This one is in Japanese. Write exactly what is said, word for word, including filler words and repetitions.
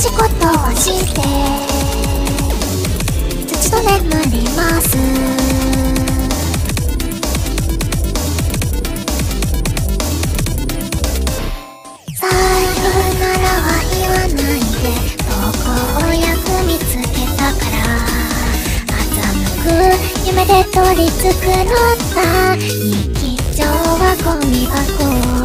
じことをして土と眠ります。さよならは言わないでとこうやく見つけたから、欺く夢で取り繕った日常はゴミ箱。